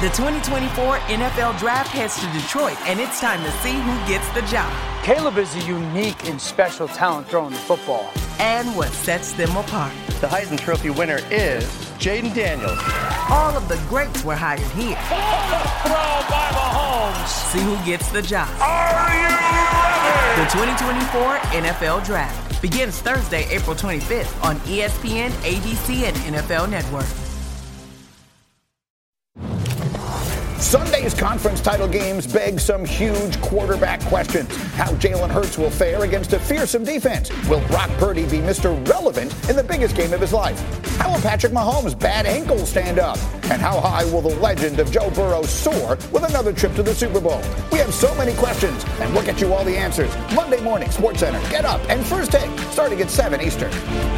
The 2024 NFL Draft heads to Detroit, and it's time to see who gets the job. Caleb is a unique and special talent throwing the football. And what sets them apart. The Heisman Trophy winner is Jaden Daniels. All of the greats were hired here. Throw by Mahomes. See who gets the job. Are you ready? The 2024 NFL Draft begins Thursday, April 25th on ESPN, ABC, and NFL Network. Sunday's conference title games beg some huge quarterback questions. How Jalen Hurts will fare against a fearsome defense. Will Brock Purdy be Mr. Relevant in the biggest game of his life? How will Patrick Mahomes' bad ankle stand up? And how high will the legend of Joe Burrow soar with another trip to the Super Bowl? We have so many questions, and we'll get you all the answers. Monday morning, SportsCenter, Get Up, and First Take, starting at 7 Eastern.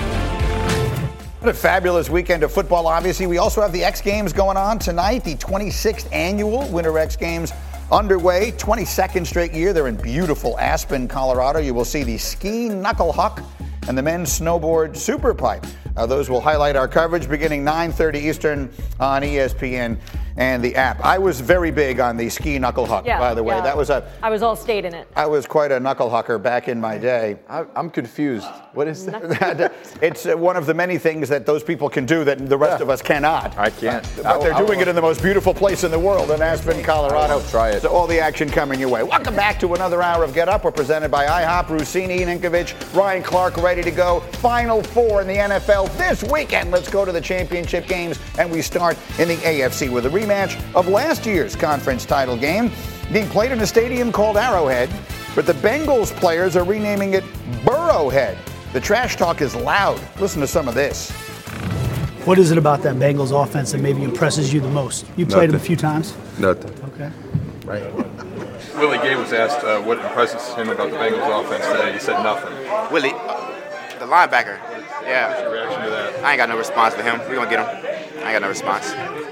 What a fabulous weekend of football, obviously. We also have the X Games going on tonight, the 26th annual Winter X Games underway, 22nd straight year. They're in beautiful Aspen, Colorado. You will see the ski knuckle huck and the men's snowboard super pipe. Those will highlight our coverage beginning 9:30 Eastern on ESPN and the app. I was very big on the ski knuckle huck, by the way. Yeah. That was I was all state in it. I was quite a knuckle hucker back in my day. I'm confused. What is that? It's one of the many things that those people can do that the rest of us cannot. I can't. But they're doing it in the most beautiful place in the world, in Aspen, Colorado. Try it. So all the action coming your way. Welcome back to another hour of Get Up. We're presented by IHOP, Rossini, Ninkovich, Ryan Clark, ready to go. Final four in the NFL this weekend. Let's go to the championship games, and we start in the AFC with a rematch of last year's conference title game being played in a stadium called Arrowhead, but the Bengals players are renaming it Burrowhead. The trash talk is loud. Listen to some of this. What is it about that Bengals offense that maybe impresses you the most? You played them a few times. Nothing. Okay. Right. Willie Gay was asked what impresses him about the Bengals offense today. He said nothing. Willie, the linebacker. Yeah. What's your reaction to that? I ain't got no response for him. We're going to get him. I ain't got no response.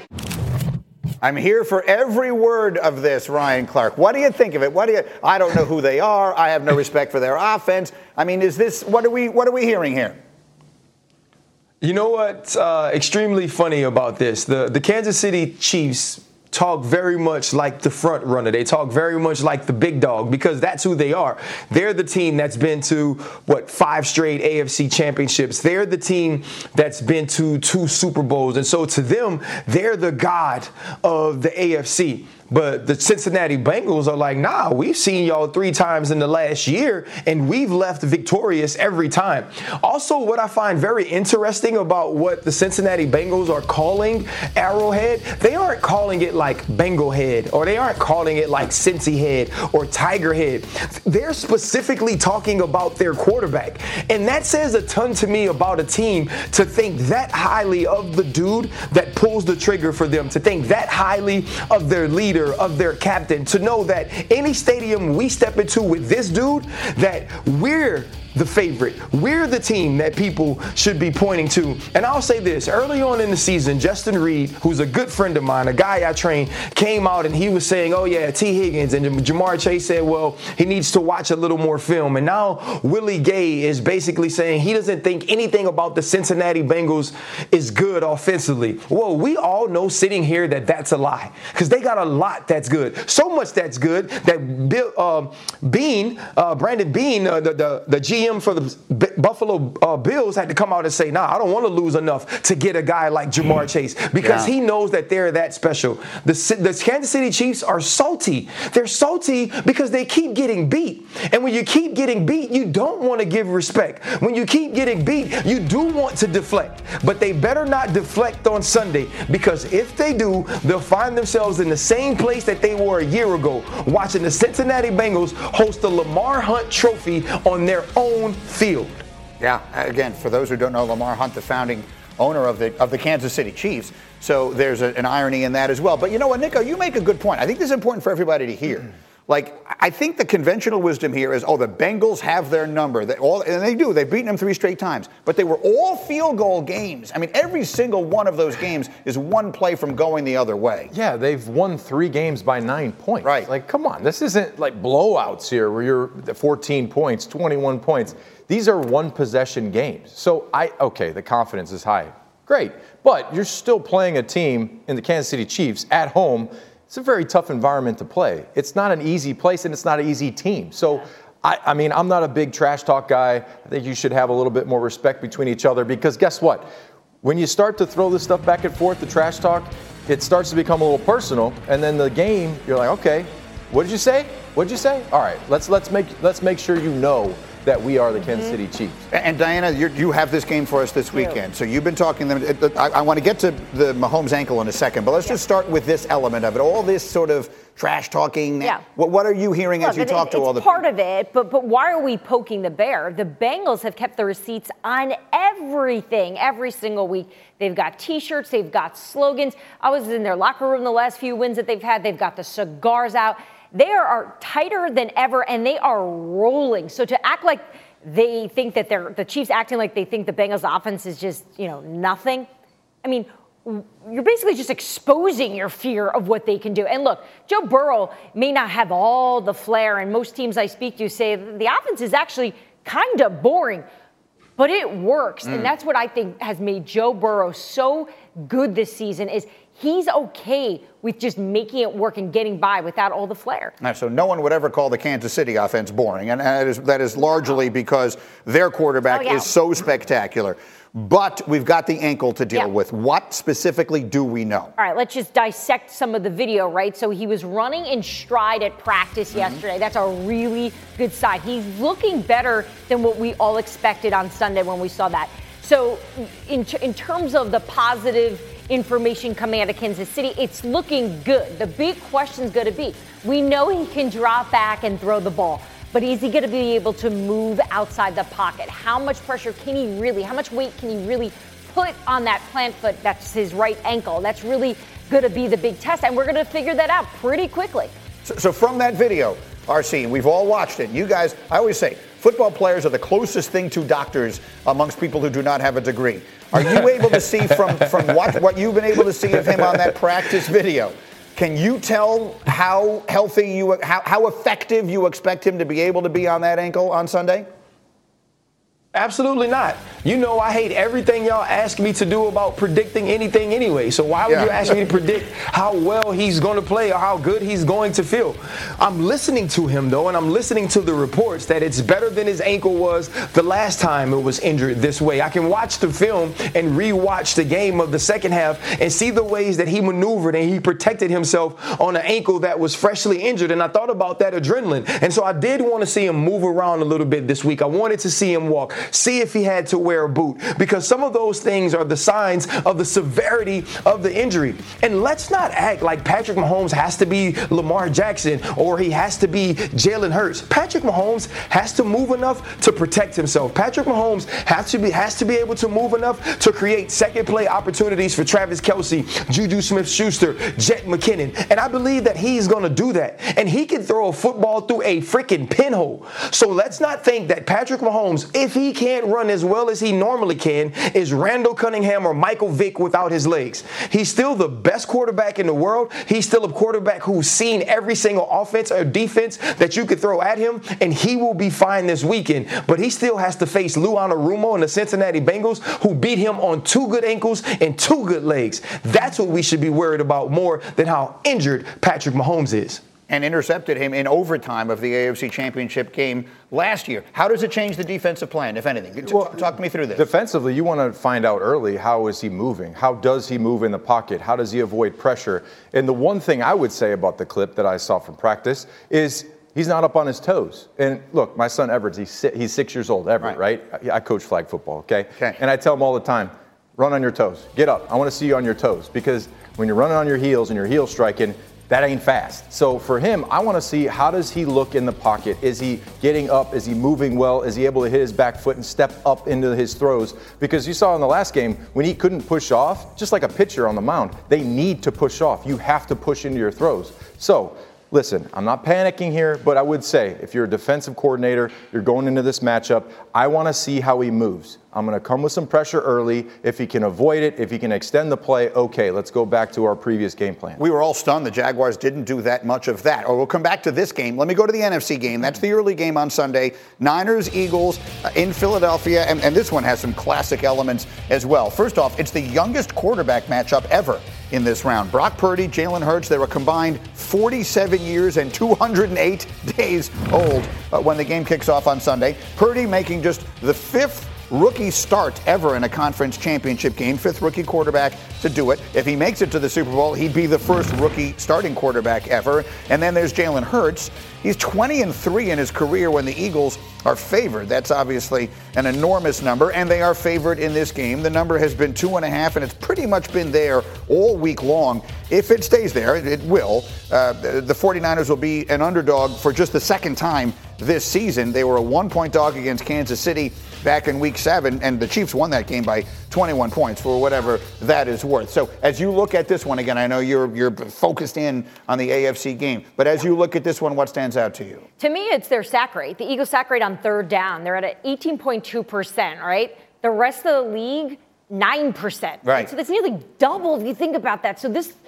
I'm here for every word of this, Ryan Clark. What do you think of it? I don't know who they are. I have no respect for their offense. I mean, what are we hearing here? You know what's extremely funny about this? The Kansas City Chiefs talk very much like the front runner. They talk very much like the big dog because that's who they are. They're the team that's been to, 5 straight AFC championships. They're the team that's been to 2 Super Bowls. And so to them, they're the god of the AFC. But the Cincinnati Bengals are like, nah, we've seen y'all 3 times in the last year, and we've left victorious every time. Also, what I find very interesting about what the Cincinnati Bengals are calling Arrowhead, they aren't calling it like Bengal Head, or they aren't calling it like Cincy Head or Tiger Head. They're specifically talking about their quarterback. And that says a ton to me about a team to think that highly of the dude that pulls the trigger for them, to think that highly of their leader, of their captain, to know that any stadium we step into with this dude, that we're the favorite. We're the team that people should be pointing to. And I'll say this, early on in the season, Justin Reed, who's a good friend of mine, a guy I trained, came out and he was saying, oh yeah, T. Higgins, and Jamar Chase said, well, he needs to watch a little more film. And now Willie Gay is basically saying he doesn't think anything about the Cincinnati Bengals is good offensively. Well, we all know sitting here that that's a lie, because they got a lot that's good. So much that's good that Brandon Beane, the GM for the Buffalo Bills, had to come out and say, nah, I don't want to lose enough to get a guy like Jamar Chase, because he knows that they're that special. The Kansas City Chiefs are salty. They're salty because they keep getting beat. And when you keep getting beat, you don't want to give respect. When you keep getting beat, you do want to deflect. But they better not deflect on Sunday, because if they do, they'll find themselves in the same place that they were a year ago, watching the Cincinnati Bengals host the Lamar Hunt Trophy on their own field. Yeah, again, for those who don't know, Lamar Hunt, the founding owner of the Kansas City Chiefs. So there's an irony in that as well. But you know what, Nico, you make a good point. I think this is important for everybody to hear. Like, I think the conventional wisdom here is, the Bengals have their number. And they do. They've beaten them 3 straight times. But they were all field goal games. I mean, every single one of those games is one play from going the other way. Yeah, they've won 3 games by 9 points. Right. Like, come on. This isn't like blowouts here where you're 14 points, 21 points. These are one-possession games. So, the confidence is high. Great. But you're still playing a team in the Kansas City Chiefs at home. It's a very tough environment to play. It's not an easy place, and it's not an easy team. So, I mean, I'm not a big trash talk guy. I think you should have a little bit more respect between each other because guess what? When you start to throw this stuff back and forth, the trash talk, it starts to become a little personal. And then the game, you're like, okay, what did you say? What did you say? All right, let's make sure you know that we are the Kansas City Chiefs. And Diana, you have this game for us this weekend. So you've been talking to them. I want to get to the Mahomes ankle in a second, but let's just start with this element of it. All this sort of trash talking. Yeah. What are you hearing as you talk to all the people? It's part of it, but why are we poking the bear? The Bengals have kept the receipts on everything every single week. They've got T-shirts. They've got slogans. I was in their locker room the last few wins that they've had. They've got the cigars out. They are tighter than ever, and they are rolling. So to act like they think that the Chiefs acting like they think the Bengals offense is just, nothing. I mean, you're basically just exposing your fear of what they can do. And look, Joe Burrow may not have all the flair, and most teams I speak to say the offense is actually kind of boring, but it works. And that's what I think has made Joe Burrow so good this season is he's okay with just making it work and getting by without all the flair. So no one would ever call the Kansas City offense boring, and that is largely because their quarterback is so spectacular. But we've got the ankle to deal with. What specifically do we know? All right, let's just dissect some of the video, right? So he was running in stride at practice yesterday. That's a really good sign. He's looking better than what we all expected on Sunday when we saw that. So in terms of the positive information coming out of Kansas City, it's looking good. The big question is going to be, we know he can drop back and throw the ball, but is he going to be able to move outside the pocket? How much pressure can he really, how much weight can he really put on that plant foot? That's his right ankle. That's really going to be the big test, and we're going to figure that out pretty quickly. So from that video, RC, we've all watched it. You guys, I always say, football players are the closest thing to doctors amongst people who do not have a degree. Are you able to see from what you've been able to see of him on that practice video? Can you tell how healthy how effective you expect him to be able to be on that ankle on Sunday? Absolutely not. You know I hate everything y'all ask me to do about predicting anything anyway. So why would you ask me to predict how well he's going to play or how good he's going to feel? I'm listening to him, though, and I'm listening to the reports that it's better than his ankle was the last time it was injured this way. I can watch the film and rewatch the game of the second half and see the ways that he maneuvered and he protected himself on an ankle that was freshly injured. And I thought about that adrenaline. And so I did want to see him move around a little bit this week. I wanted to see him walk. See if he had to wear a boot, because some of those things are the signs of the severity of the injury. And let's not act like Patrick Mahomes has to be Lamar Jackson or he has to be Jalen Hurts. Patrick Mahomes has to move enough to protect himself. Patrick Mahomes has to be able to move enough to create second play opportunities for Travis Kelce, Juju Smith-Schuster, Jet McKinnon. And I believe that he's going to do that. And he can throw a football through a freaking pinhole. So let's not think that Patrick Mahomes, if he can't run as well as he normally can, is Randall Cunningham or Michael Vick without his legs. He's still the best quarterback in the world. He's still a quarterback who's seen every single offense or defense that you could throw at him, and he will be fine this weekend. But he still has to face Lou Anarumo and the Cincinnati Bengals, who beat him on 2 good ankles and 2 good legs. That's what we should be worried about more than how injured Patrick Mahomes is. And intercepted him in overtime of the AFC Championship game last year. How does it change the defensive plan, if anything? Talk me through this. Defensively, you want to find out early, how is he moving? How does he move in the pocket? How does he avoid pressure? And the one thing I would say about the clip that I saw from practice is he's not up on his toes. And look, my son Everett, he's 6 years old, Everett, right? I coach flag football, okay? And I tell him all the time, run on your toes. Get up. I want to see you on your toes, because when you're running on your heels and your heel striking, that ain't fast. So for him, I want to see, how does he look in the pocket? Is he getting up? Is he moving well? Is he able to hit his back foot and step up into his throws? Because you saw in the last game, when he couldn't push off, just like a pitcher on the mound, they need to push off. You have to push into your throws. So Listen, I'm not panicking here, but I would say if you're a defensive coordinator, you're going into this matchup, I want to see how he moves. I'm going to come with some pressure early. If he can avoid it, if he can extend the play, okay, let's go back to our previous game plan. We were all stunned the Jaguars didn't do that much of that. Or we'll come back to this game. Let me go to the NFC game. That's the early game on Sunday. Niners, Eagles in Philadelphia, and this one has some classic elements as well. First off, it's the youngest quarterback matchup ever in this round. Brock Purdy, Jalen Hurts, they were combined 47 years and 208 days old when the game kicks off on Sunday. Purdy making just the 5th rookie start ever in a conference championship game, 5th rookie quarterback to do it. If he makes it to the Super Bowl, he'd be the first rookie starting quarterback ever. And then there's Jalen Hurts. He's 20-3 in his career when the Eagles are favored. That's obviously an enormous number, and they are favored in this game. The number has been 2.5, and it's pretty much been there all week long. If it stays there, it will. The 49ers will be an underdog for just the second time this season. They were a 1-point dog against Kansas City back in Week 7, and the Chiefs won that game by 21 points for whatever that is worth. So as you look at this one, again, I know you're focused in on the AFC game, but as you look at this one, what stands out to you? To me, it's their sack rate. The Eagles' sack rate on third down, they're at 18.2%, right? The rest of the league, 9%. Right. So that's nearly double if you think about that. So this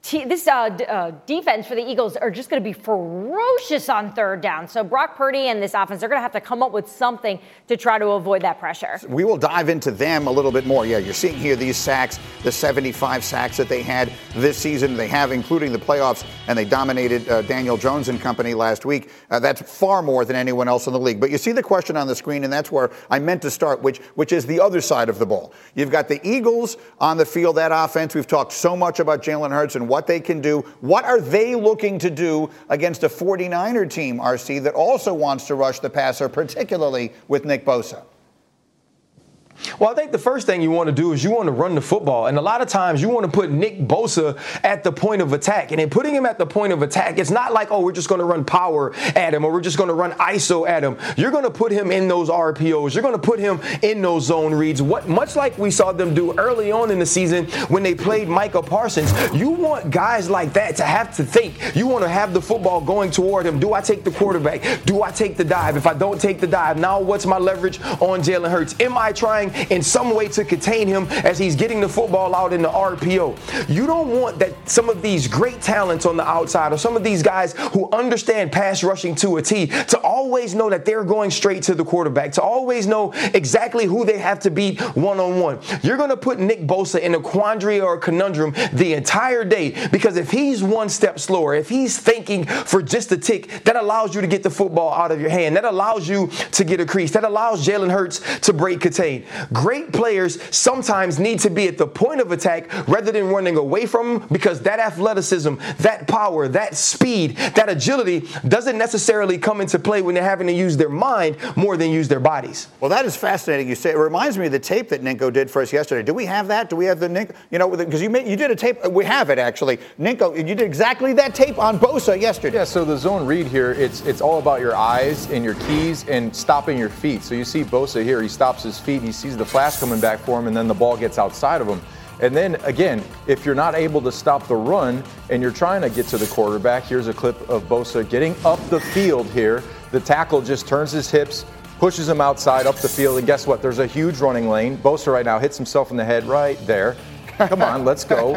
defense for the Eagles are just going to be ferocious on third down. So Brock Purdy and this offense, they're going to have to come up with something to try to avoid that pressure. We will dive into them a little bit more. Yeah, you're seeing here these sacks, the 75 sacks that they had this season. They have, including the playoffs, and they dominated Daniel Jones and company last week. That's far more than anyone else in the league. But you see the question on the screen, and that's where I meant to start, which is the other side of the ball. You've got the Eagles on the field, that offense. We've talked so much about Jalen Hurts and what they can do. What are they looking to do against a 49er team, RC, that also wants to rush the passer, particularly with Nick Bosa? Well, I think the first thing you want to do is you want to run the football. And a lot of times you want to put Nick Bosa at the point of attack. And in putting him at the point of attack, it's not like, oh, we're just going to run power at him or we're just going to run ISO at him. You're going to put him in those RPOs. You're going to put him in those zone reads. Much like we saw them do early on in the season when they played Micah Parsons. You want guys like that to have to think. You want to have the football going toward him. Do I take the quarterback? Do I take the dive? If I don't take the dive, now what's my leverage on Jalen Hurts? Am I trying in some way to contain him as he's getting the football out in the RPO? You don't want that some of these great talents on the outside or some of these guys who understand pass rushing to a T to always know that they're going straight to the quarterback, to always know exactly who they have to beat one-on-one. You're going to put Nick Bosa in a quandary or a conundrum the entire day, because if he's one step slower, if he's thinking for just a tick, that allows you to get the football out of your hand. That allows you to get a crease. That allows Jalen Hurts to break contain. Great players sometimes need to be at the point of attack rather than running away from them, because that athleticism, that power, that speed, that agility doesn't necessarily come into play when they're having to use their mind more than use their bodies. Well, that is fascinating. You say it reminds me of the tape that Ninko did for us yesterday. Do we have that? Do we have the Ninko? You know, because you did a tape. We have it actually. Ninko, you did exactly that tape on Bosa yesterday. Yeah. So the zone read here, it's all about your eyes and your keys and stopping your feet. So you see Bosa here. He stops his feet. He sees the flash coming back for him, and then the ball gets outside of him. And then again, if you're not able to stop the run and you're trying to get to the quarterback, here's a clip of Bosa getting up the field here. The tackle just turns his hips, pushes him outside up the field, and guess what? There's a huge running lane. Bosa right now hits himself in the head right there. Come on, let's go.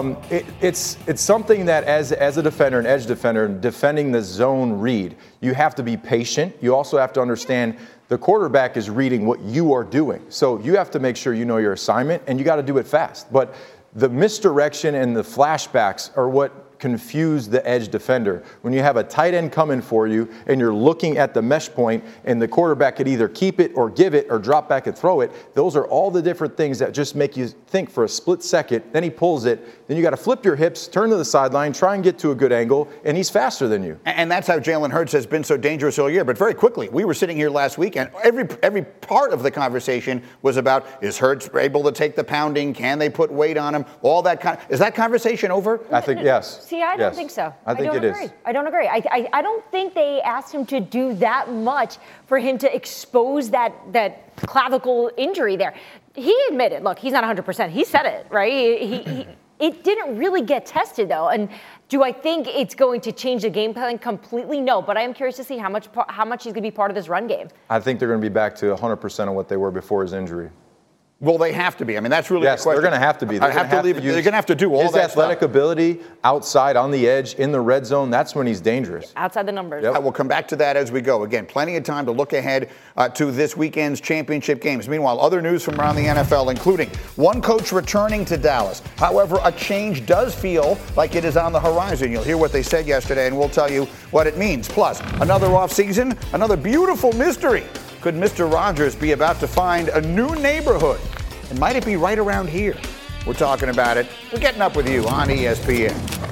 It's something that as a defender, an edge defender, defending the zone read, you have to be patient. You also have to understand the quarterback is reading what you are doing. So you have to make sure you know your assignment, and you got to do it fast. But the misdirection and the flashbacks are what confuse the edge defender. When you have a tight end coming for you and you're looking at the mesh point and the quarterback could either keep it or give it or drop back and throw it, those are all the different things that just make you think for a split second. Then he pulls it. Then you got to flip your hips, turn to the sideline, try and get to a good angle, and he's faster than you. And that's how Jalen Hurts has been so dangerous all year. But very quickly, we were sitting here last week, and every part of the conversation was about, is Hurts able to take the pounding? Can they put weight on him? All that kind. Is that conversation over? I think yes. See, I don't think so. I think it is. I don't agree. I don't think they asked him to do that much for him to expose that clavicle injury there. He admitted, look, he's not 100%. He said it, right? It didn't really get tested, though. And do I think it's going to change the game plan completely? No, but I am curious to see how much he's going to be part of this run game. I think they're going to be back to 100% of what they were before his injury. Well, they have to be. I mean, that's really the question. They're going to have to be. They're going to have to do all that stuff. His athletic ability outside on the edge in the red zone, that's when he's dangerous. Outside the numbers. Yep. We'll come back to that as we go. Again, plenty of time to look ahead to this weekend's championship games. Meanwhile, other news from around the NFL, including one coach returning to Dallas. However, a change does feel like it is on the horizon. You'll hear what they said yesterday, and we'll tell you what it means. Plus, another offseason, another beautiful mystery. Could Mr. Rogers be about to find a new neighborhood? And might it be right around here? We're talking about it. We're getting up with you on ESPN.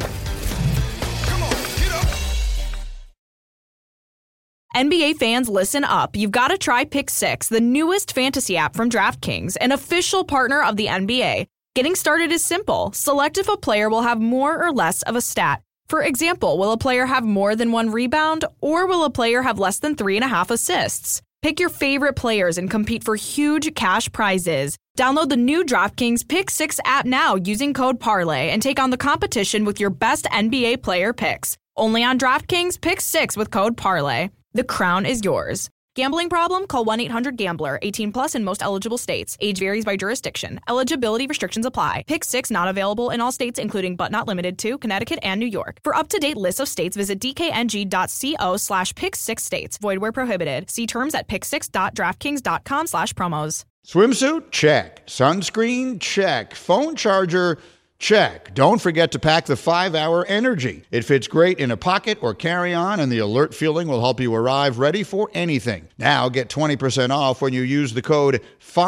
NBA fans, listen up. You've got to try Pick 6, the newest fantasy app from DraftKings, an official partner of the NBA. Getting started is simple. Select if a player will have more or less of a stat. For example, will a player have more than 1 rebound, or will a player have less than 3.5 assists? Pick your favorite players and compete for huge cash prizes. Download the new DraftKings Pick 6 app now using code parlay and take on the competition with your best NBA player picks. Only on DraftKings Pick 6 with code parlay. The crown is yours. Gambling problem? Call 1-800-GAMBLER. 18 plus in most eligible states. Age varies by jurisdiction. Eligibility restrictions apply. Pick 6 not available in all states, including but not limited to Connecticut and New York. For up-to-date lists of states, visit dkng.co/pick6states. Void where prohibited. See terms at pick6.draftkings.com/promos. Swimsuit? Check. Sunscreen? Check. Phone charger? Check. Don't forget to pack the 5-Hour Energy. It fits great in a pocket or carry-on, and the alert feeling will help you arrive ready for anything. Now get 20% off when you use the code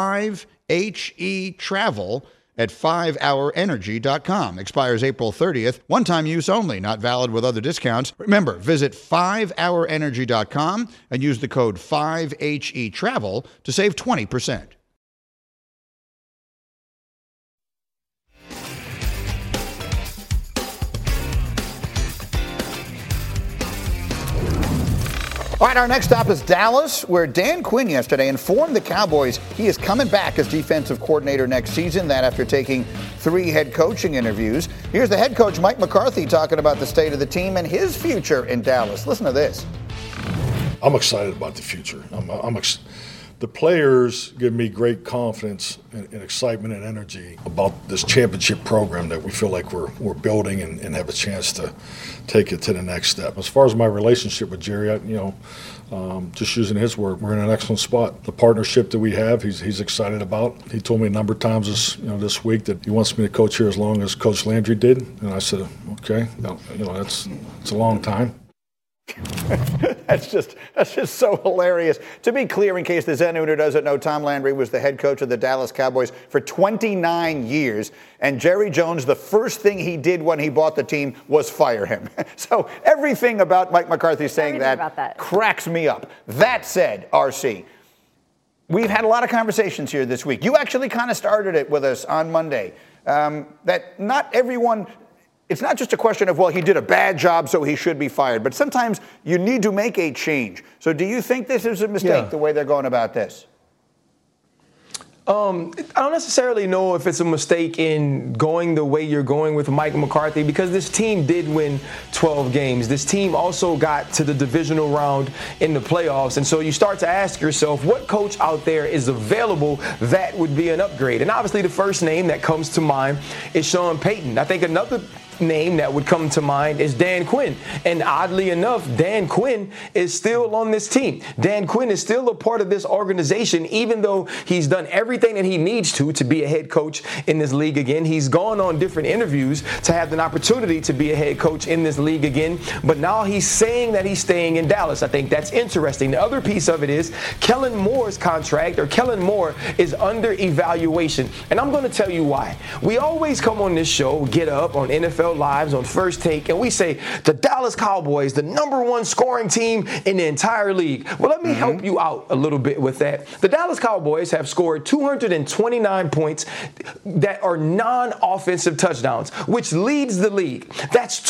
5HETRAVEL at 5hourenergy.com. Expires April 30th. One-time use only. Not valid with other discounts. Remember, visit 5hourenergy.com and use the code 5HETRAVEL to save 20%. All right, our next stop is Dallas, where Dan Quinn yesterday informed the Cowboys he is coming back as defensive coordinator next season, that after taking 3 head coaching interviews. Here's the head coach, Mike McCarthy, talking about the state of the team and his future in Dallas. Listen to this. I'm excited about the future. The players give me great confidence and excitement and energy about this championship program that we feel like we're building and have a chance to take it to the next step. As far as my relationship with Jerry, just using his word, we're in an excellent spot. The partnership that we have, he's excited about. He told me a number of times this week that he wants me to coach here as long as Coach Landry did, and I said, okay, it's a long time. That's just so hilarious. To be clear, in case there's anyone who doesn't know, Tom Landry was the head coach of the Dallas Cowboys for 29 years. And Jerry Jones, the first thing he did when he bought the team was fire him. So everything about Mike McCarthy saying that cracks me up. That said, RC, we've had a lot of conversations here this week. You actually kind of started it with us on Monday. That not everyone... It's not just a question of, well, he did a bad job, so he should be fired. But sometimes you need to make a change. So do you think this is a mistake, the way they're going about this? I don't necessarily know if it's a mistake in going the way you're going with Mike McCarthy, because this team did win 12 games. This team also got to the divisional round in the playoffs. And so you start to ask yourself, what coach out there is available that would be an upgrade? And obviously the first name that comes to mind is Sean Payton. I think another name that would come to mind is Dan Quinn. And oddly enough, Dan Quinn is still on this team. Dan Quinn is still a part of this organization, even though he's done everything that he needs to be a head coach in this league again. He's gone on different interviews to have an opportunity to be a head coach in this league again. But now he's saying that he's staying in Dallas. I think that's interesting. The other piece of it is Kellen Moore's contract, or Kellen Moore, is under evaluation. And I'm going to tell you why. We always come on this show, Get Up, on NFL NFL Lives on First Take, and we say the Dallas Cowboys, the #1 scoring team in the entire league. Well, let me help you out a little bit with that. The Dallas Cowboys have scored 229 points that are non-offensive touchdowns, which leads the league. That's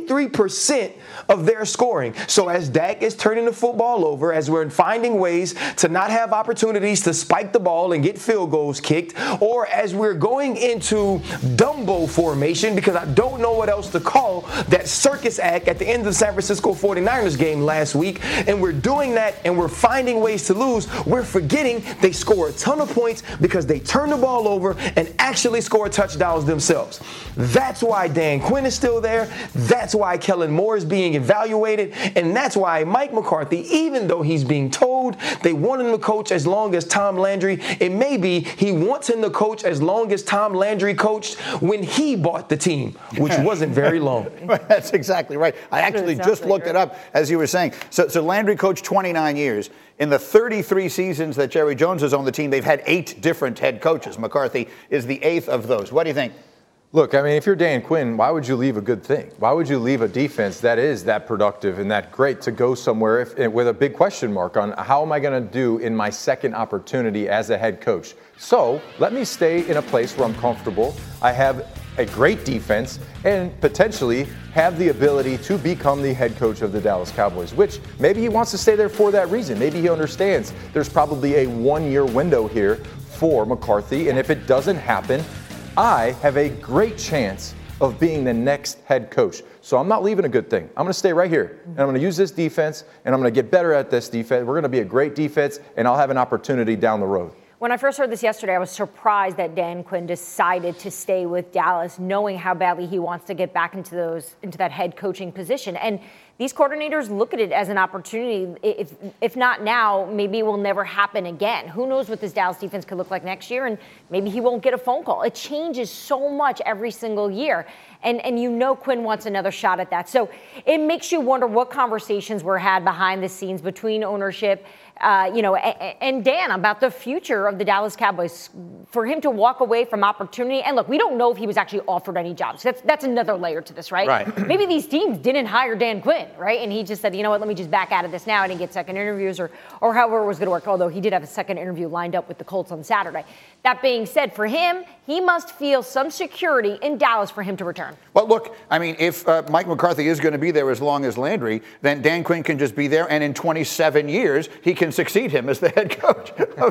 23% of their scoring. So as Dak is turning the football over, as we're finding ways to not have opportunities to spike the ball and get field goals kicked, or as we're going into Dumbo formation, because I don't know what else to call that circus act at the end of the San Francisco 49ers game last week, and we're doing that and we're finding ways to lose, we're forgetting they score a ton of points because they turn the ball over and actually score touchdowns themselves. That's why Dan Quinn is still there. That's why Kellen Moore is being evaluated. And that's why Mike McCarthy, even though he's being told they want him to coach as long as Tom Landry, it may be he wants him to coach as long as Tom Landry coached when he bought the team, which wasn't very long. That's exactly right. I actually just looked it up as you were saying. So Landry coached 29 years. In the 33 seasons that Jerry Jones has owned the team, they've had 8 different head coaches. McCarthy is the 8th of those. What do you think? Look, I mean, if you're Dan Quinn, why would you leave a good thing? Why would you leave a defense that is that productive and that great to go somewhere with a big question mark on how am I going to do in my second opportunity as a head coach? So let me stay in a place where I'm comfortable. I have a great defense and potentially have the ability to become the head coach of the Dallas Cowboys, which maybe he wants to stay there for that reason. Maybe he understands there's probably a 1-year window here for McCarthy, and if it doesn't happen, I have a great chance of being the next head coach. So I'm not leaving a good thing. I'm going to stay right here, and I'm going to use this defense, and I'm going to get better at this defense. We're going to be a great defense, and I'll have an opportunity down the road. When I first heard this yesterday, I was surprised that Dan Quinn decided to stay with Dallas, knowing how badly he wants to get back into that head coaching position. And these coordinators look at it as an opportunity. If not now, maybe it will never happen again. Who knows what this Dallas defense could look like next year, and maybe he won't get a phone call. It changes so much every single year. And you know Quinn wants another shot at that. So it makes you wonder what conversations were had behind the scenes between ownership, and Dan about the future of the Dallas Cowboys. For him to walk away from opportunity, and look, we don't know if he was actually offered any jobs. That's another layer to this, right? Right. Maybe these teams didn't hire Dan Quinn, right? And he just said, you know what, let me just back out of this now and get second interviews or however it was going to work, although he did have a second interview lined up with the Colts on Saturday. That being said, for him, he must feel some security in Dallas for him to return. Well, look, I mean, if Mike McCarthy is going to be there as long as Landry, then Dan Quinn can just be there, and in 27 years, he can succeed him as the head coach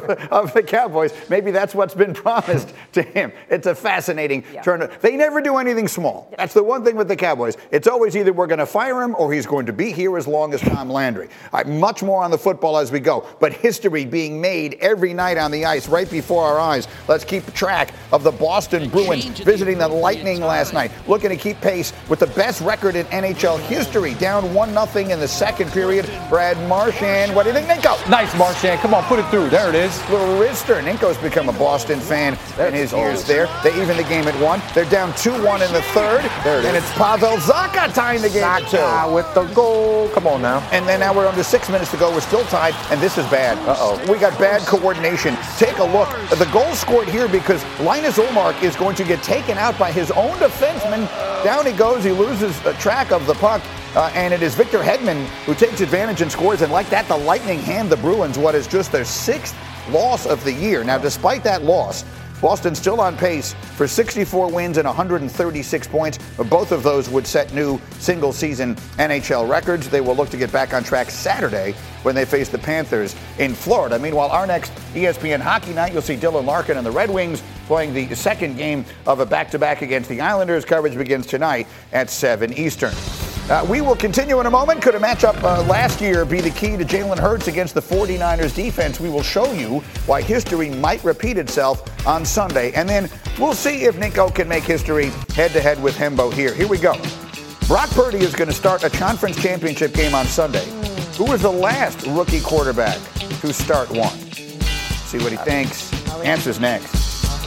of the Cowboys. Maybe that's what's been promised to him. It's a fascinating turn. They never do anything small. That's the one thing with the Cowboys. It's always either we're going to fire him or he's going to be here as long as Tom Landry. Much more on the football as we go, but history being made every night on the ice right before our eyes. Let's keep track of the Boston Bruins visiting the Lightning last night, looking to keep pace with the best record in NHL history, down 1-0 in the second period. Brad Marchand, what do you think, Nico? Nice, Marchand. Come on, put it through. There it is. Little wrister. Nico's become a Boston fan in his years there. They even the game at 1. They're down 2-1 in the third. And it's Pavel Zacha tying the game at 2. With the goal. Come on now. And then now we're under 6 minutes to go. We're still tied, and this is bad. We got bad coordination. Take a look. The goal scored here because Linus Ullmark is going to get taken out by his own defenseman. Down he goes. He loses track of the puck. And it is Victor Hedman who takes advantage and scores. And like that, the Lightning hand the Bruins what is just their 6th loss of the year. Now, despite that loss, Boston still on pace for 64 wins and 136 points. Both of those would set new single-season NHL records. They will look to get back on track Saturday when they face the Panthers in Florida. Meanwhile, our next ESPN Hockey Night, you'll see Dylan Larkin and the Red Wings playing the second game of a back-to-back against the Islanders. Coverage begins tonight at 7 Eastern. We will continue in a moment. Could a matchup last year be the key to Jalen Hurts against the 49ers defense? We will show you why history might repeat itself on Sunday. And then we'll see if Nico can make history head-to-head with Hembo here. Here we go. Brock Purdy is going to start a conference championship game on Sunday. Who was the last rookie quarterback to start one? See what he thinks. Answers next.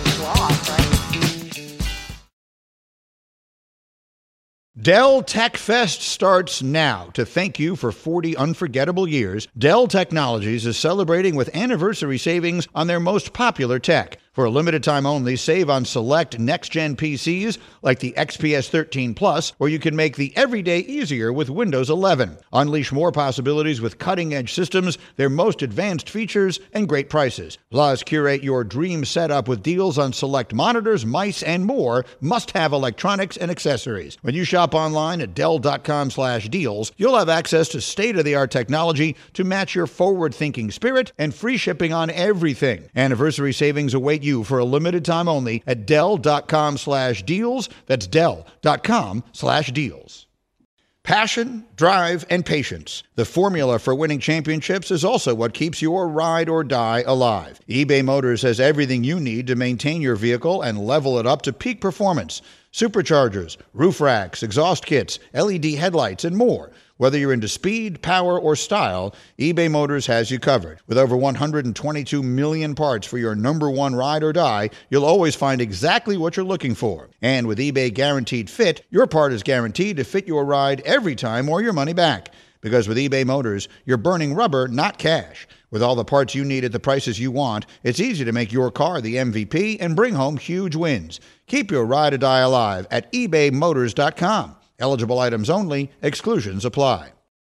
Dell Tech Fest starts now. To thank you for 40 unforgettable years, Dell Technologies is celebrating with anniversary savings on their most popular tech. For a limited time only, save on select next-gen PCs like the XPS 13 Plus, or you can make the everyday easier with Windows 11. Unleash more possibilities with cutting-edge systems, their most advanced features, and great prices. Plus, curate your dream setup with deals on select monitors, mice, and more must-have electronics and accessories. When you shop online at Dell.com/deals, you'll have access to state-of-the-art technology to match your forward-thinking spirit and free shipping on everything. Anniversary savings await you for a limited time only at Dell.com/deals. That's Dell.com/deals. Passion, drive, and patience. The formula for winning championships is also what keeps your ride or die alive. eBay Motors has everything you need to maintain your vehicle and level it up to peak performance. Superchargers, roof racks, exhaust kits, LED headlights, and more. Whether you're into speed, power, or style, eBay Motors has you covered. With over 122 million parts for your number one ride or die, you'll always find exactly what you're looking for. And with eBay Guaranteed Fit, your part is guaranteed to fit your ride every time or your money back. Because with eBay Motors, you're burning rubber, not cash. With all the parts you need at the prices you want, it's easy to make your car the MVP and bring home huge wins. Keep your ride or die alive at ebaymotors.com. Eligible items only. Exclusions apply.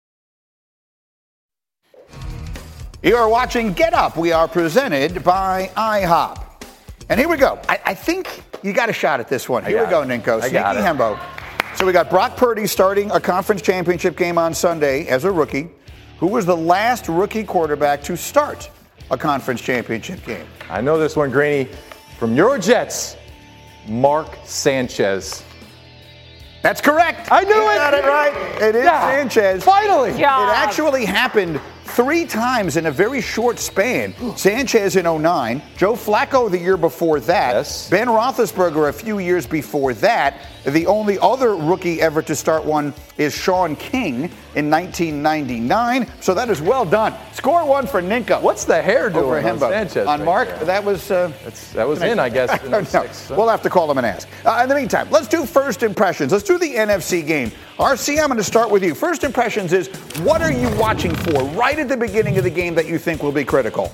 You are watching Get Up. We are presented by IHOP. And here we go. I think you got a shot at this one. Here we go, Ninko. Sneaky Hembo. So we got Brock Purdy starting a conference championship game on Sunday as a rookie. Who was the last rookie quarterback to start a conference championship game? I know this one, Greeny. From your Jets, Mark Sanchez. That's correct. I knew it. You got it right. It is Sanchez. Finally. It actually happened 3 times in a very short span. Sanchez in 2009, Joe Flacco the year before that, Ben Roethlisberger a few years before that. The only other rookie ever to start one is Sean King in 1999. So that is well done. Score 1 for Ninko. What's the hair doing on Sanchez? On Mark, that was in, I guess. In 06. We'll have to call him and ask. In the meantime, let's do first impressions. Let's do the NFC game. RC, I'm going to start with you. First impressions is, what are you watching for right at the beginning of the game that you think will be critical?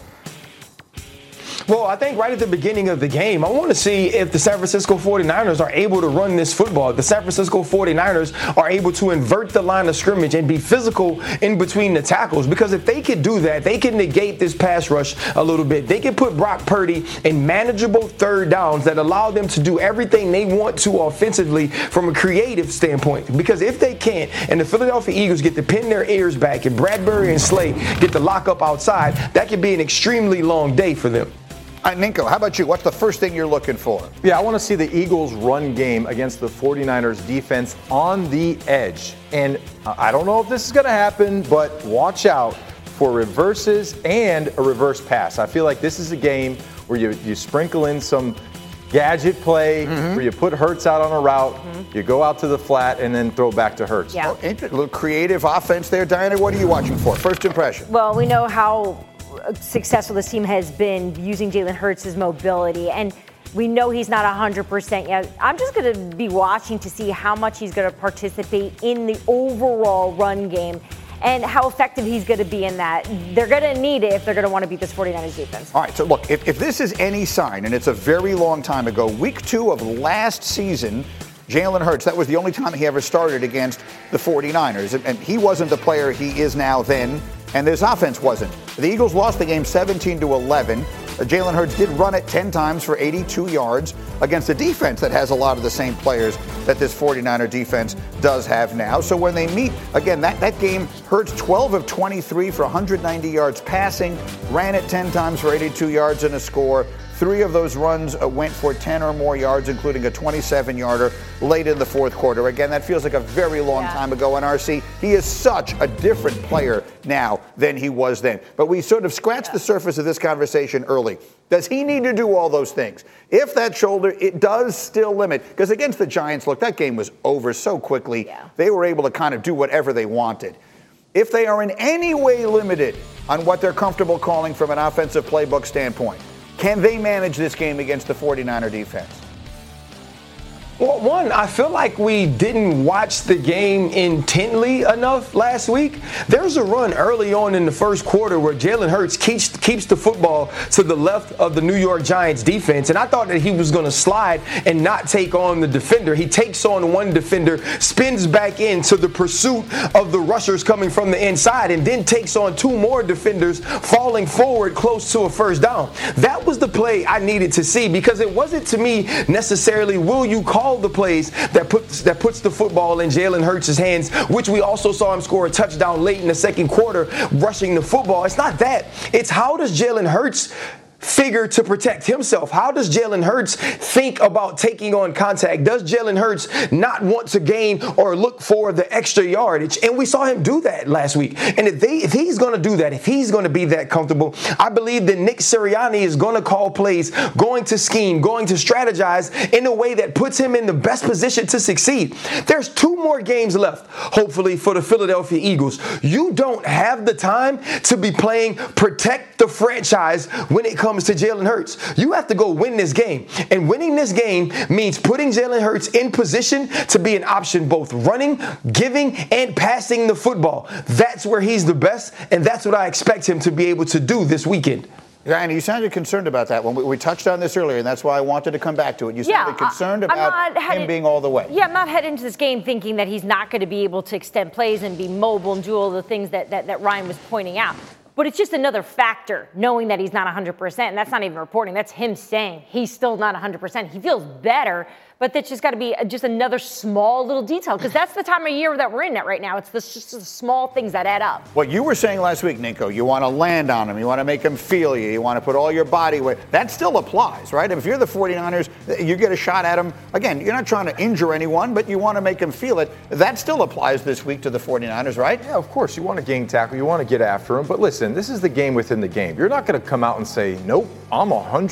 Well, I think right at the beginning of the game, I want to see if the San Francisco 49ers are able to run this football. If the San Francisco 49ers are able to invert the line of scrimmage and be physical in between the tackles. Because if they could do that, they can negate this pass rush a little bit. They can put Brock Purdy in manageable third downs that allow them to do everything they want to offensively from a creative standpoint. Because if they can't, and the Philadelphia Eagles get to pin their ears back, and Bradbury and Slay get to lock up outside, that could be an extremely long day for them. Ninko, how about you? What's the first thing you're looking for? Yeah, I want to see the Eagles' run game against the 49ers defense on the edge. And I don't know if this is going to happen, but watch out for reverses and a reverse pass. I feel like this is a game where you sprinkle in some gadget play, where you put Hurts out on a route, you go out to the flat, and then throw back to Hurts. Yeah. A little creative offense there. Diana, what are you watching for? First impression. Well, we know how successful this team has been using Jalen Hurts' mobility, and we know he's not 100% yet. I'm just going to be watching to see how much he's going to participate in the overall run game and how effective he's going to be in that. They're going to need it if they're going to want to beat this 49ers defense. All right, so look, if this is any sign, and it's a very long time ago, week 2 of last season, Jalen Hurts, that was the only time he ever started against the 49ers, and he wasn't the player he is now then, and this offense wasn't. The Eagles lost the game 17-11. Jalen Hurts did run it 10 times for 82 yards against a defense that has a lot of the same players that this 49er defense does have now. So when they meet, again, that game, Hurts 12 of 23 for 190 yards passing, ran it 10 times for 82 yards and a score. 3 of those runs went for 10 or more yards, including a 27-yarder late in the fourth quarter. Again, that feels like a very long time ago on RC. He is such a different player now than he was then. But we sort of scratched the surface of this conversation early. Does he need to do all those things? If that shoulder, it does still limit. Because against the Giants, look, that game was over so quickly. They were able to kind of do whatever they wanted. If they are in any way limited on what they're comfortable calling from an offensive playbook standpoint, can they manage this game against the 49er defense? Well, one, I feel like we didn't watch the game intently enough last week. There's a run early on in the first quarter where Jalen Hurts keeps the football to the left of the New York Giants defense, and I thought that he was going to slide and not take on the defender. He takes on one defender, spins back into the pursuit of the rushers coming from the inside, and then takes on two more defenders, falling forward close to a first down. That was the play I needed to see, because it wasn't to me necessarily, will you call the plays that puts the football in Jalen Hurts' hands, which we also saw him score a touchdown late in the second quarter rushing the football. It's not that. It's how does Jalen Hurts figure to protect himself? How does Jalen Hurts think about taking on contact? Does Jalen Hurts not want to gain or look for the extra yardage? And we saw him do that last week. And if he's going to do that, if he's going to be that comfortable, I believe that Nick Sirianni is going to call plays, going to scheme, going to strategize in a way that puts him in the best position to succeed. There's 2 more games left, hopefully, for the Philadelphia Eagles. You don't have the time to be playing protect the franchise when it comes to Jalen Hurts. You have to go win this game. And winning this game means putting Jalen Hurts in position to be an option both running, giving, and passing the football. That's where he's the best, and that's what I expect him to be able to do this weekend. Yeah, and you sounded concerned about that when we touched on this earlier, and that's why I wanted to come back to it. You sounded concerned about him being all the way. Yeah, I'm not heading into this game thinking that he's not going to be able to extend plays and be mobile and do all the things that Ryan was pointing out. But it's just another factor, knowing that he's not 100%. And that's not even reporting. That's him saying he's still not 100%. He feels better, but that's just got to be just another small little detail, because that's the time of year that we're in at right now. It's just the small things that add up. What you were saying last week, Nico, you want to land on him. You want to make him feel you. You want to put all your body weight. That still applies, right? If you're the 49ers, you get a shot at him. Again, you're not trying to injure anyone, but you want to make him feel it. That still applies this week to the 49ers, right? Yeah, of course. You want to gang tackle. You want to get after him. But listen, this is the game within the game. You're not going to come out and say, nope, I'm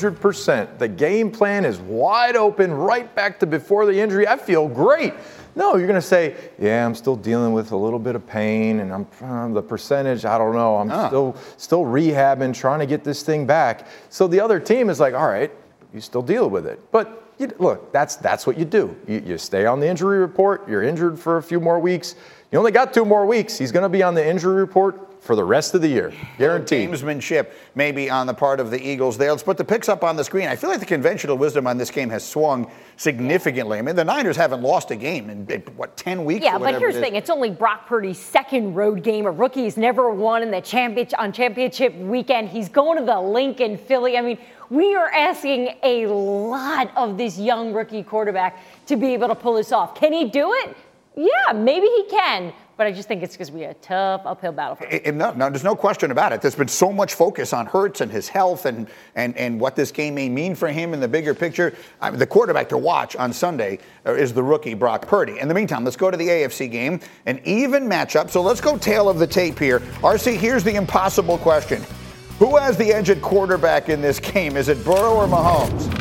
100%. The game plan is wide open right back to before the injury. I feel great. No, you're going to say, yeah, I'm still dealing with a little bit of pain, and I'm the percentage, I don't know. I'm still rehabbing, trying to get this thing back. So the other team is like, all right, you still deal with it. But look, that's what you do. You stay on the injury report. You're injured for a few more weeks. You only got 2 more weeks. He's going to be on the injury report for the rest of the year. Guaranteed. Gamesmanship maybe on the part of the Eagles there. Let's put the picks up on the screen. I feel like the conventional wisdom on this game has swung significantly. I mean, the Niners haven't lost a game in 10 weeks? Yeah, but here's the thing. It's only Brock Purdy's second road game. A rookie's never won in the championship weekend. He's going to the Lincoln Philly. I mean, we are asking a lot of this young rookie quarterback to be able to pull this off. Can he do it? Yeah, maybe he can. But I just think it's going to be a tough uphill battle for him. No, there's no question about it. There's been so much focus on Hurts and his health and what this game may mean for him in the bigger picture. The quarterback to watch on Sunday is the rookie Brock Purdy. In the meantime, let's go to the AFC game, an even matchup. So let's go tail of the tape here. RC, here's the impossible question. Who has the edge at quarterback in this game? Is it Burrow or Mahomes?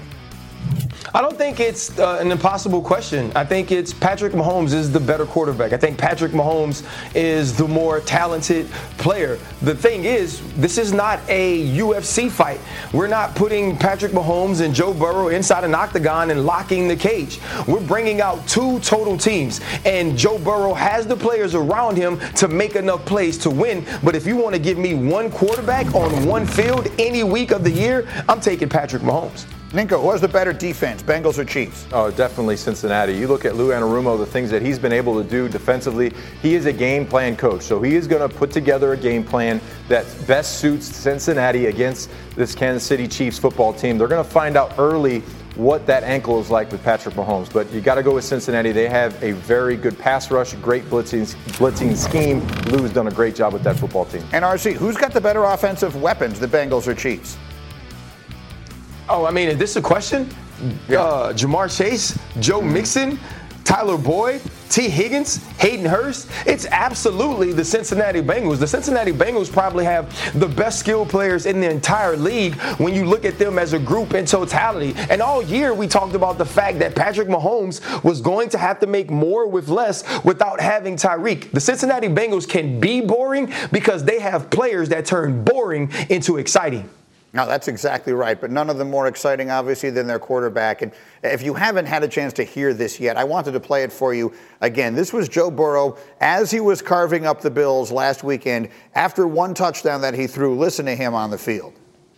I don't think it's an impossible question. I think it's Patrick Mahomes is the better quarterback. I think Patrick Mahomes is the more talented player. The thing is, this is not a UFC fight. We're not putting Patrick Mahomes and Joe Burrow inside an octagon and locking the cage. We're bringing out 2 total teams, and Joe Burrow has the players around him to make enough plays to win. But if you want to give me one quarterback on one field any week of the year, I'm taking Patrick Mahomes. Nico, who has the better defense, Bengals or Chiefs? Oh, definitely Cincinnati. You look at Lou Anarumo, the things that he's been able to do defensively. He is a game plan coach, so he is going to put together a game plan that best suits Cincinnati against this Kansas City Chiefs football team. They're going to find out early what that ankle is like with Patrick Mahomes, but you got to go with Cincinnati. They have a very good pass rush, great blitzing scheme. Lou's done a great job with that football team. And RC, who's got the better offensive weapons, the Bengals or Chiefs? Oh, I mean, is this a question? Yeah. Jamar Chase, Joe Mixon, Tyler Boyd, T. Higgins, Hayden Hurst. It's absolutely the Cincinnati Bengals. The Cincinnati Bengals probably have the best skilled players in the entire league when you look at them as a group in totality. And all year we talked about the fact that Patrick Mahomes was going to have to make more with less without having Tyreek. The Cincinnati Bengals can be boring because they have players that turn boring into exciting. No, that's exactly right. But none of them more exciting, obviously, than their quarterback. And if you haven't had a chance to hear this yet, I wanted to play it for you again. This was Joe Burrow as he was carving up the Bills last weekend after one touchdown that he threw. Listen to him on the field.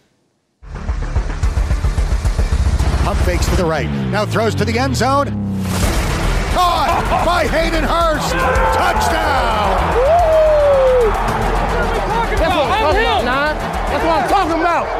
Pump fakes to the right. Now throws to the end zone. Caught by Hayden Hurst. Touchdown. That's what I'm talking about, man. That's what I'm talking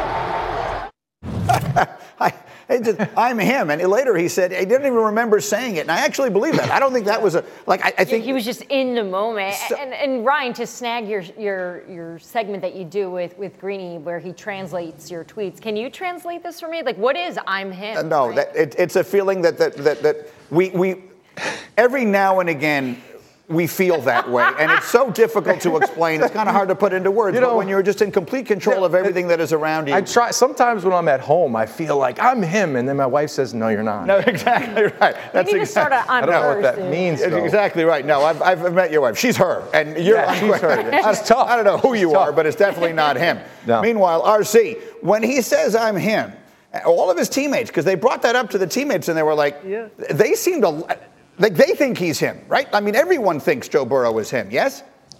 about. I'm him. And later he said he didn't even remember saying it. And I actually believe that. I don't think that was I think he was just in the moment. And Ryan, to snag your segment that you do with Greeny where he translates your tweets, can you translate this for me? Like, what is I'm him? No, right? It's a feeling that we every now and again we feel that way, and it's so difficult to explain. It's kind of hard to put into words. But when you're just in complete control of everything that is around you, I try. Sometimes when I'm at home, I feel like I'm him, and then my wife says, "No, you're not." No, exactly right. That's you need to start on I don't know what that means. It's exactly right. No, I've met your wife. She's her, and you're. Yeah, she's her. She's tough. I don't know who you are, but it's definitely not him. No. Meanwhile, RC, when he says I'm him, all of his teammates, because they brought that up to the teammates, and they were like, they seem to. Like they think he's him, right? I mean, everyone thinks Joe Burrow is him, yes?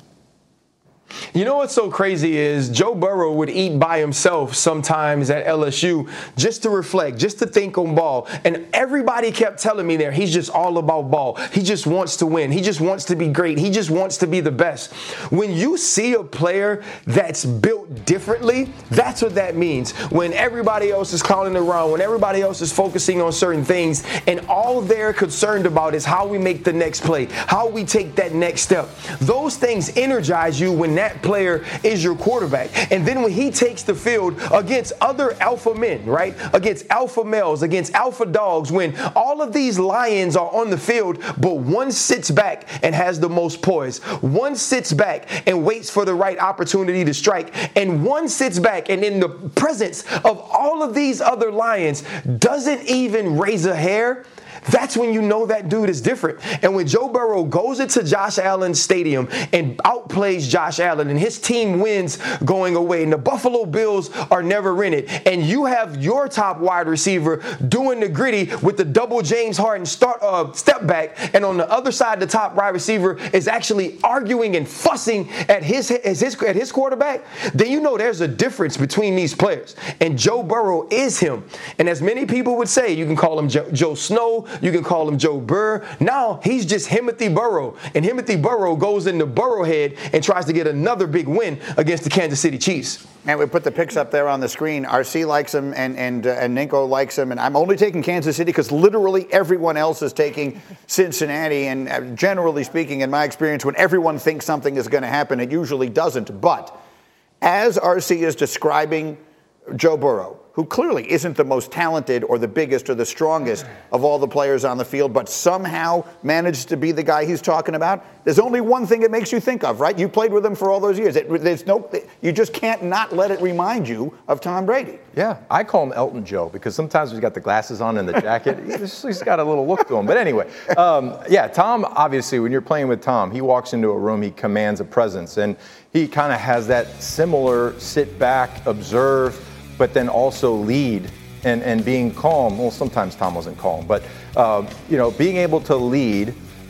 You know what's so crazy is Joe Burrow would eat by himself sometimes at LSU just to reflect, just to think on ball. And everybody kept telling me there, he's just all about ball. He just wants to win. He just wants to be great. He just wants to be the best. When you see a player that's built differently, that's what that means. When everybody else is clowning around, when everybody else is focusing on certain things, and all they're concerned about is how we make the next play, how we take that next step. Those things energize you when that player is your quarterback. And then when he takes the field against other alpha men, right? Against alpha males, against alpha dogs, when all of these lions are on the field, but one sits back and has the most poise. One sits back and waits for the right opportunity to strike. And one sits back and in the presence of all of these other lions doesn't even raise a hair. That's when you know that dude is different. And when Joe Burrow goes into Josh Allen's stadium and outplays Josh Allen and his team wins going away and the Buffalo Bills are never in it, and you have your top wide receiver doing the gritty with the double James Harden step back, and on the other side the top wide receiver is actually arguing and fussing at his quarterback, then you know there's a difference between these players. And Joe Burrow is him. And as many people would say, you can call him Joe Snow, you can call him Joe Burr. Now he's just Himothy Burrow. And Himothy Burrow goes into Burrowhead and tries to get another big win against the Kansas City Chiefs. And we put the pics up there on the screen. RC likes him and Ninko likes him. And I'm only taking Kansas City because literally everyone else is taking Cincinnati. And generally speaking, in my experience, when everyone thinks something is going to happen, it usually doesn't. But as RC is describing Joe Burrow, who clearly isn't the most talented or the biggest or the strongest of all the players on the field, but somehow managed to be the guy he's talking about, there's only one thing it makes you think of, right? You played with him for all those years. You just can't not let it remind you of Tom Brady. Yeah, I call him Elton Joe because sometimes he's got the glasses on and the jacket. He's got a little look to him. But anyway, Tom, obviously, when you're playing with Tom, he walks into a room, he commands a presence, and he kind of has that similar sit back, observe, but then also lead and being calm. Well, sometimes Tom wasn't calm, but being able to lead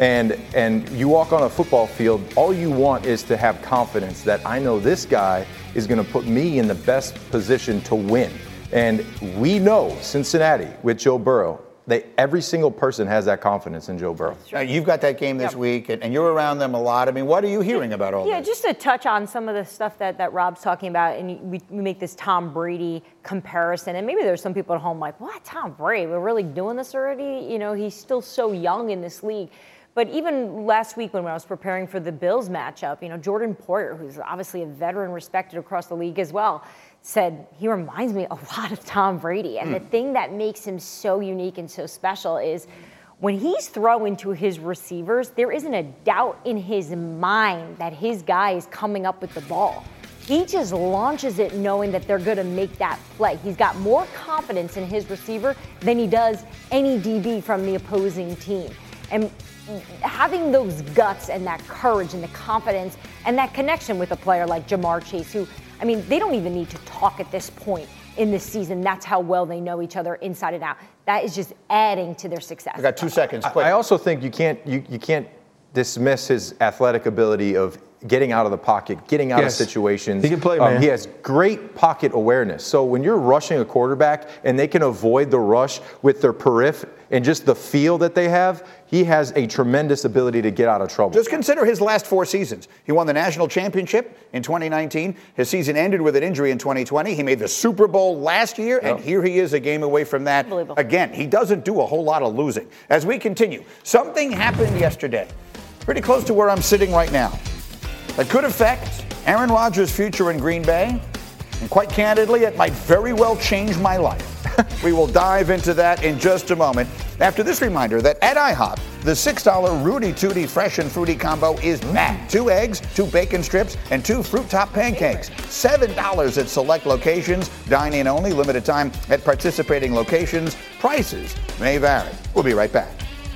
and you walk on a football field, all you want is to have confidence that I know this guy is going to put me in the best position to win. And we know Cincinnati with Joe Burrow, every single person has that confidence in Joe Burrow. You've got that game this week, and you're around them a lot. I mean, what are you hearing about all this? Yeah, just to touch on some of the stuff that Rob's talking about, and we make this Tom Brady comparison, and maybe there's some people at home like, what, Tom Brady? We're really doing this already? You know, he's still so young in this league. But even last week when I was preparing for the Bills matchup, Jordan Poyer, who's obviously a veteran respected across the league as well, said he reminds me a lot of Tom Brady. And the thing that makes him so unique and so special is when he's throwing to his receivers, there isn't a doubt in his mind that his guy is coming up with the ball. He just launches it knowing that they're going to make that play. He's got more confidence in his receiver than he does any DB from the opposing team. And having those guts and that courage and the confidence and that connection with a player like Jamar Chase, who, they don't even need to talk at this point. in this season. That's how well they know each other inside and out. That is just adding to their success. I got 2 seconds. Quick. I also think you can't dismiss his athletic ability of getting out of the pocket, getting out of situations. He can play, man. He has great pocket awareness. So when you're rushing a quarterback and they can avoid the rush with their periphery and just the feel that they have, he has a tremendous ability to get out of trouble. Just consider his last 4 seasons. He won the national championship in 2019. His season ended with an injury in 2020. He made the Super Bowl last year, and here he is a game away from that. Again, he doesn't do a whole lot of losing. As we continue, something happened yesterday, pretty close to where I'm sitting right now, that could affect Aaron Rodgers' future in Green Bay. And quite candidly, it might very well change my life. We will dive into that in just a moment. After this reminder that at IHOP, the $6 Rudy Tooty Fresh and Fruity combo is back. 2 eggs, 2 bacon strips, and 2 fruit top pancakes. $7 at select locations. Dine-in only, limited time at participating locations. Prices may vary. We'll be right back.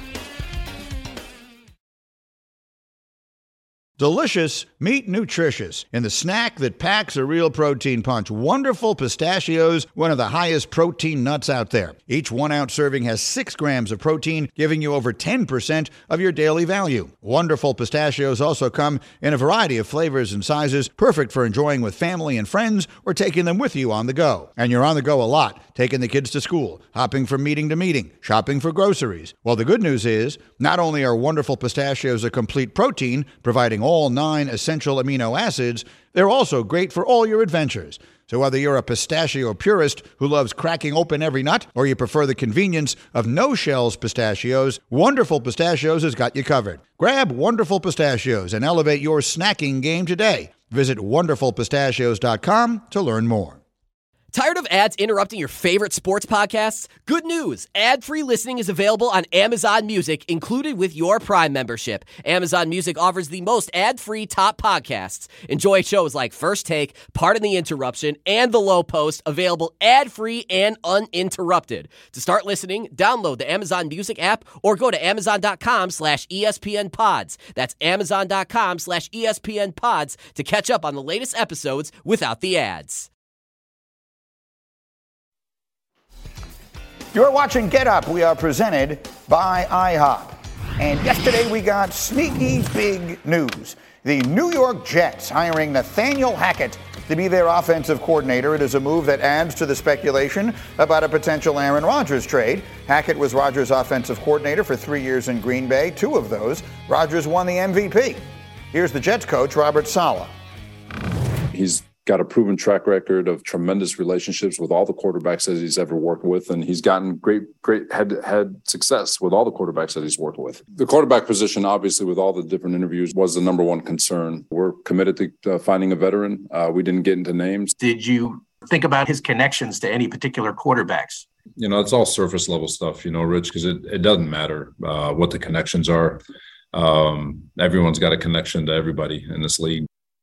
Delicious, meet nutritious. In the snack that packs a real protein punch, Wonderful Pistachios, one of the highest protein nuts out there. Each 1-ounce serving has 6 grams of protein, giving you over 10% of your daily value. Wonderful Pistachios also come in a variety of flavors and sizes, perfect for enjoying with family and friends or taking them with you on the go. And you're on the go a lot, taking the kids to school, hopping from meeting to meeting, shopping for groceries. Well, the good news is, not only are Wonderful Pistachios a complete protein, providing all 9 essential amino acids, they're also great for all your adventures. So whether you're a pistachio purist who loves cracking open every nut, or you prefer the convenience of no-shells pistachios, Wonderful Pistachios has got you covered. Grab Wonderful Pistachios and elevate your snacking game today. Visit wonderfulpistachios.com to learn more. Tired of ads interrupting your favorite sports podcasts? Good news! Ad-free listening is available on Amazon Music, included with your Prime membership. Amazon Music offers the most ad-free top podcasts. Enjoy shows like First Take, Pardon the Interruption, and The Low Post, available ad-free and uninterrupted. To start listening, download the Amazon Music app or go to amazon.com/ESPN Pods. That's amazon.com/ESPN Pods to catch up on the latest episodes without the ads. You're watching Get Up. We are presented by IHOP. And yesterday we got sneaky big news. The New York Jets hiring Nathaniel Hackett to be their offensive coordinator. It is a move that adds to the speculation about a potential Aaron Rodgers trade. Hackett was Rodgers' offensive coordinator for 3 years in Green Bay. 2 of those, Rodgers won the MVP. Here's the Jets coach, Robert Saleh. He's got a proven track record of tremendous relationships with all the quarterbacks that he's ever worked with, and he's gotten great head success with all the quarterbacks that he's worked with. The quarterback position, obviously, with all the different interviews, was the number one concern. We're committed to finding a veteran. We didn't get into names. Did you think about his connections to any particular quarterbacks? You know, it's all surface level stuff, you know, Rich, because it doesn't matter what the connections are. Everyone's got a connection to everybody in this league.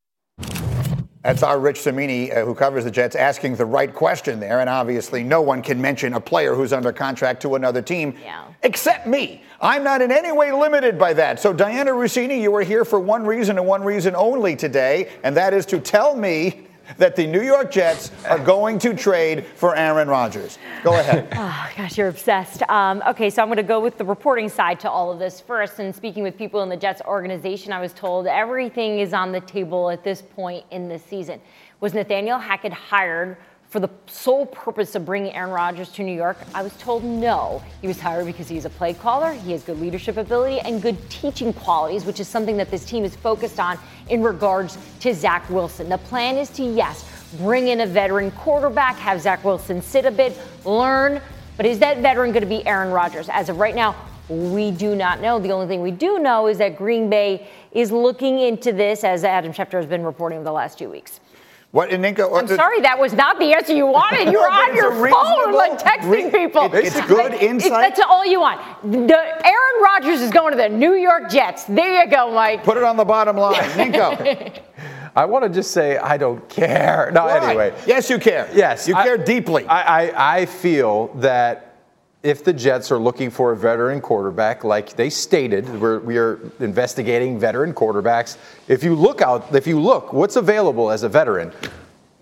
That's our Rich Cimini, who covers the Jets, asking the right question there. And obviously, no one can mention a player who's under contract to another team except me. I'm not in any way limited by that. So, Diana Russini, you are here for one reason and one reason only today, and that is to tell me that the New York Jets are going to trade for Aaron Rodgers. Go ahead. Oh, gosh, you're obsessed. Okay, so I'm going to go with the reporting side to all of this first. And speaking with people in the Jets organization, I was told everything is on the table at this point in the season. Was Nathaniel Hackett hired for the sole purpose of bringing Aaron Rodgers to New York? I was told no. He was hired because he's a play caller, he has good leadership ability, and good teaching qualities, which is something that this team is focused on in regards to Zach Wilson. The plan is to, yes, bring in a veteran quarterback, have Zach Wilson sit a bit, learn, but is that veteran going to be Aaron Rodgers? As of right now, we do not know. The only thing we do know is that Green Bay is looking into this, as Adam Schefter has been reporting over the last 2 weeks. What, Ninka? I'm sorry, that was not the answer you wanted. You were on your phone, like texting people. It's good insight. That's all you want. Aaron Rodgers is going to the New York Jets. There you go, Mike. Put it on the bottom line. Ninka. I want to just say I don't care. No, Why? Anyway. Yes, you care. Yes. You care deeply. I feel that if the Jets are looking for a veteran quarterback, like they stated, we are investigating veteran quarterbacks. If you look, what's available as a veteran?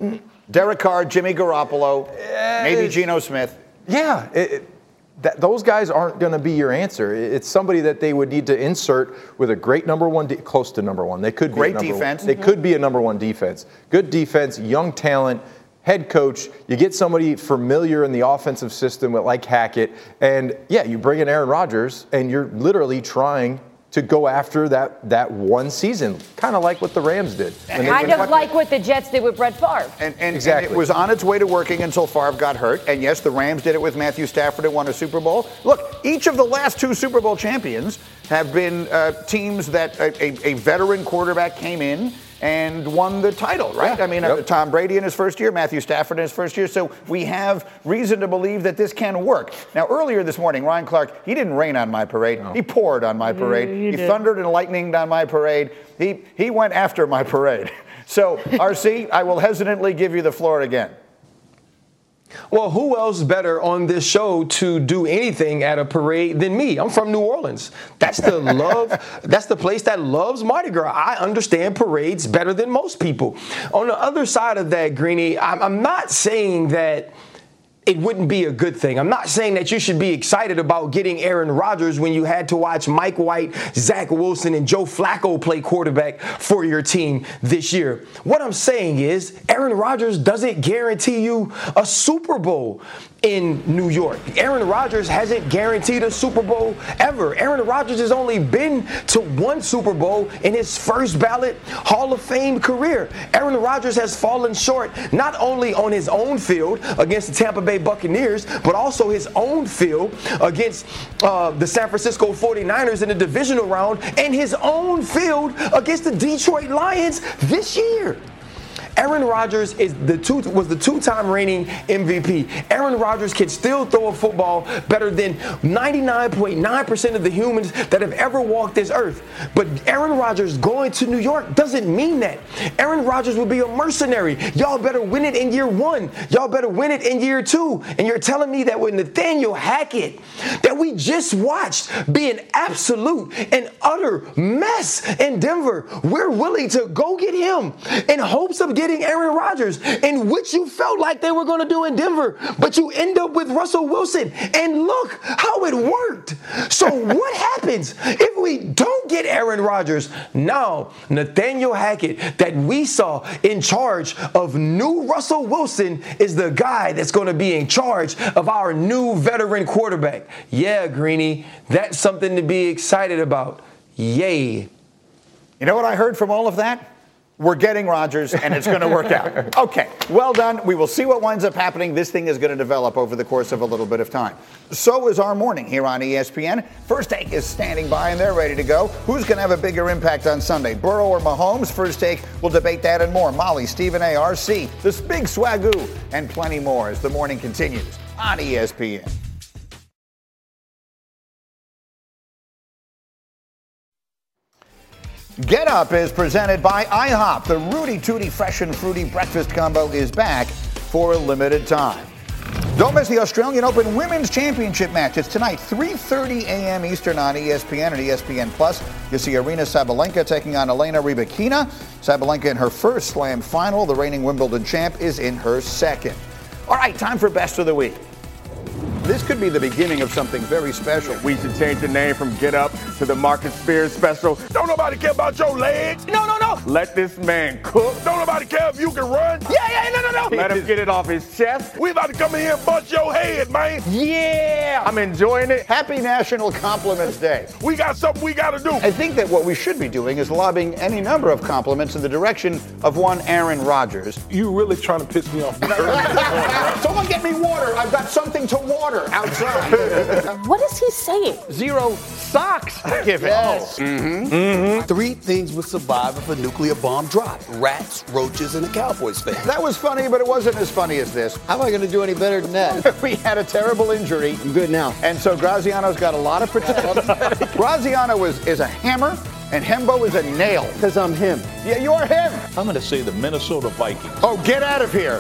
Derek Carr, Jimmy Garoppolo, maybe Geno Smith. Yeah, those guys aren't going to be your answer. It's somebody that they would need to insert with a great number one, close to number one. They could be great defense. They could be a number one defense. Good defense, young talent, head coach. You get somebody familiar in the offensive system like Hackett, and you bring in Aaron Rodgers, and you're literally trying to go after that one season, kind of like what the Rams did. Kind of like what the Jets did with Brett Favre. And exactly. It was on its way to working until Favre got hurt. And yes, the Rams did it with Matthew Stafford and won a Super Bowl. Look, each of the last 2 Super Bowl champions have been teams that a veteran quarterback came in and won the title, right? Yeah. I mean, Tom Brady in his first year, Matthew Stafford in his first year. So we have reason to believe that this can work. Now, earlier this morning, Ryan Clark, he didn't rain on my parade. No. He poured on my parade. He thundered and lightninged on my parade. He went after my parade. So, RC, I will hesitantly give you the floor again. Well, who else better on this show to do anything at a parade than me? I'm from New Orleans. That's the that's the place that loves Mardi Gras. I understand parades better than most people. On the other side of that, Greeny, I'm not saying that it wouldn't be a good thing. I'm not saying that you should be excited about getting Aaron Rodgers when you had to watch Mike White, Zach Wilson, and Joe Flacco play quarterback for your team this year. What I'm saying is Aaron Rodgers doesn't guarantee you a Super Bowl in New York. Aaron Rodgers hasn't guaranteed a Super Bowl ever. Aaron Rodgers has only been to 1 Super Bowl in his first ballot Hall of Fame career. Aaron Rodgers has fallen short not only on his own field against the Tampa Bay Buccaneers, but also his own field against the San Francisco 49ers in the divisional round and his own field against the Detroit Lions this year. Aaron Rodgers was the 2-time reigning MVP. Aaron Rodgers can still throw a football better than 99.9% of the humans that have ever walked this earth. But Aaron Rodgers going to New York doesn't mean that. Aaron Rodgers will be a mercenary. Y'all better win it in year 1. Y'all better win it in year 2. And you're telling me that with Nathaniel Hackett, that we just watched be an absolute and utter mess in Denver, we're willing to go get him in hopes of getting Aaron Rodgers, in which you felt like they were going to do in Denver, but you end up with Russell Wilson, and look how it worked. So what happens if we don't get Aaron Rodgers? Now, Nathaniel Hackett that we saw in charge of new Russell Wilson is the guy that's going to be in charge of our new veteran quarterback. Yeah, Greeny, that's something to be excited about. Yay. You know what I heard from all of that? We're getting Rodgers, and it's going to work out. Okay, well done. We will see what winds up happening. This thing is going to develop over the course of a little bit of time. So is our morning here on ESPN. First Take is standing by, and they're ready to go. Who's going to have a bigger impact on Sunday, Burrow or Mahomes? First Take will debate that and more. Molly, Stephen A., RC, this big swagoo, and plenty more as the morning continues on ESPN. Get Up is presented by IHOP. The Rudy Tooty Fresh and Fruity Breakfast Combo is back for a limited time. Don't miss the Australian Open Women's Championship match. It's tonight, 3:30 a.m. Eastern on ESPN and ESPN+. You'll see Arina Sabalenka taking on Elena Rybakina. Sabalenka in her first Slam final. The reigning Wimbledon champ is in her second. All right, time for Best of the Week. This could be the beginning of something very special. We should change the name from Get Up to the Marcus Spears Special. Don't nobody care about your legs. No. Let this man cook. Don't nobody care if you can run. Yeah, no. Let him get it off his chest. We about to come in here and bust your head, man. Yeah. I'm enjoying it. Happy National Compliments Day. We got something we got to do. I think that what we should be doing is lobbing any number of compliments in the direction of one Aaron Rodgers. You really trying to piss me off. Someone get me water. I've got something to water outside. What is he saying? 0 socks. Give it. Yes. Mm-hmm. 3 things would survive if a nuclear bomb dropped: rats, roaches, and a Cowboys fan. That was funny, but it wasn't as funny as this. How am I going to do any better than that? We had a terrible injury. I'm good now. And so Graziano's got a lot of protection. Graziano is a hammer, and Hembo is a nail. Because I'm him. Yeah, you are him. I'm going to say the Minnesota Vikings. Oh, get out of here.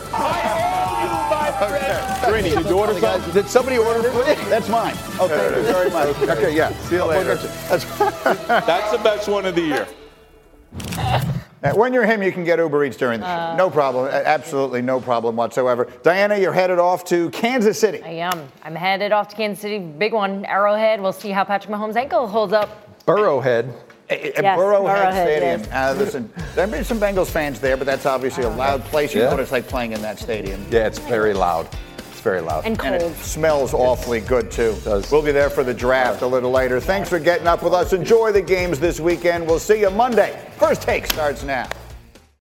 Greeny, did you order something? Did somebody order it? That's mine. Oh, thank you very much. Okay, yeah. See you later. That's the best one of the year. When you're him, you can get Uber Eats during the show. No problem. Absolutely no problem whatsoever. Diana, you're headed off to Kansas City. I am. I'm headed off to Kansas City. Big one, Arrowhead. We'll see how Patrick Mahomes' ankle holds up. Burrowhead. Burrowhead Stadium. Yes. Listen, there may be some Bengals fans there, but that's obviously a loud place. You know what it's like playing in that stadium. Yeah, it's very loud. It's very loud. And cold. And it smells awfully good, too. It does. We'll be there for the draft a little later. Thanks for getting up with us. Enjoy the games this weekend. We'll see you Monday. First Take starts now.